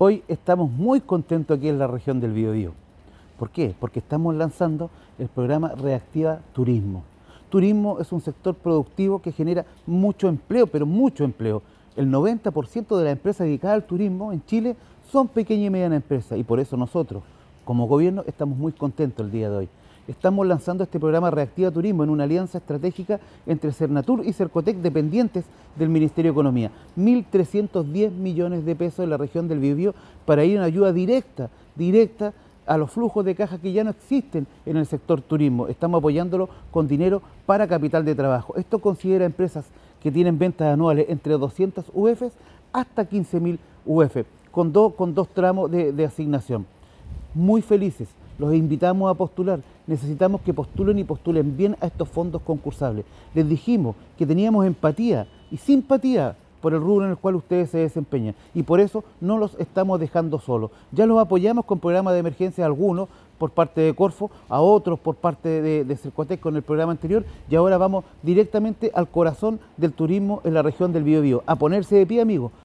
Hoy estamos muy contentos aquí en la región del Biobío. ¿Por qué? Porque estamos lanzando el programa Reactiva Turismo. Turismo es un sector productivo que genera mucho empleo, pero mucho empleo. El 90% de las empresas dedicadas al turismo en Chile son pequeñas y medianas empresas y por eso nosotros, como gobierno, estamos muy contentos el día de hoy. Estamos lanzando este programa Reactiva Turismo en una alianza estratégica entre Cernatur y Cercotec, dependientes del Ministerio de Economía. 1.310 millones de pesos en la región del Biobío para ir en ayuda directa a los flujos de caja que ya no existen en el sector turismo. Estamos apoyándolo con dinero para capital de trabajo. Esto considera empresas que tienen ventas anuales entre 200 UF hasta 15.000 UF, con dos tramos de asignación. Muy felices, los invitamos a postular. Necesitamos que postulen y postulen bien a estos fondos concursables. Les dijimos que teníamos empatía y simpatía por el rubro en el cual ustedes se desempeñan y por eso no los estamos dejando solos. Ya los apoyamos con programas de emergencia, algunos por parte de Corfo, a otros por parte de Cercotec con el programa anterior, y ahora vamos directamente al corazón del turismo en la región del Biobío. A ponerse de pie, amigos,